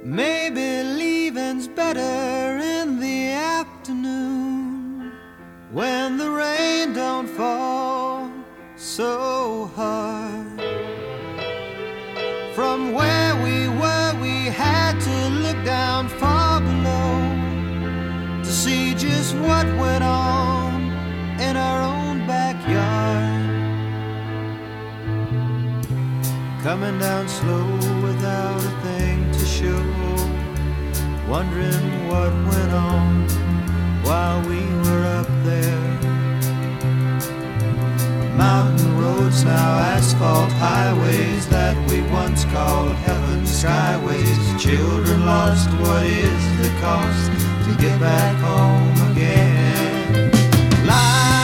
Maybe leaving's better in the afternoon when the rain don't fall so hard. From where we were, we had to look down far below to see just what went on in our own backyard. Coming down slow without a thing to show, wondering what went on while we were up there. Mountain roads, now asphalt highways that we once called heaven's skyways. Children lost, what is the cost to get back home again? Life